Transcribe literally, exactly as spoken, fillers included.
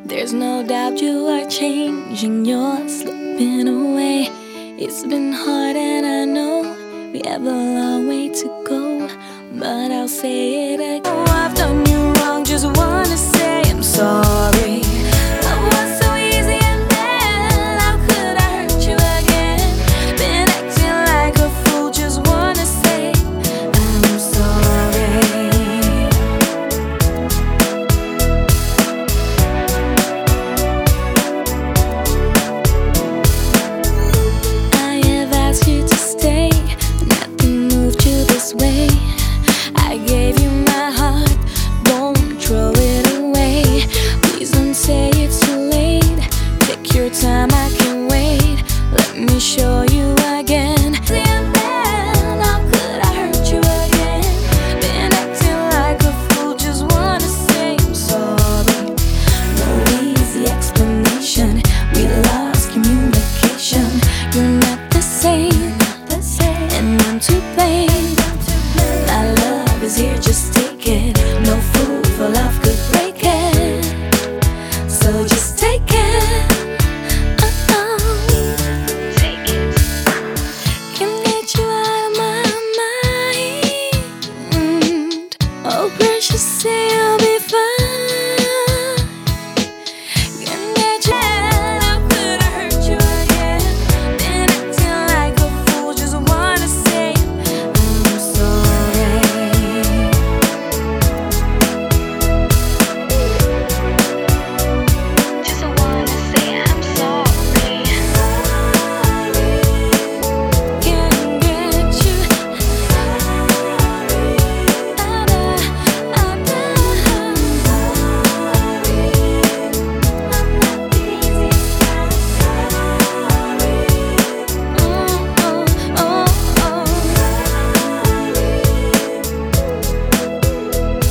There's no doubt you are changing, you're slipping away. It's been hard and I know we have a long way to go, but I'll say it again. Oh, I've done you wrong, just wanna say I'm sorry.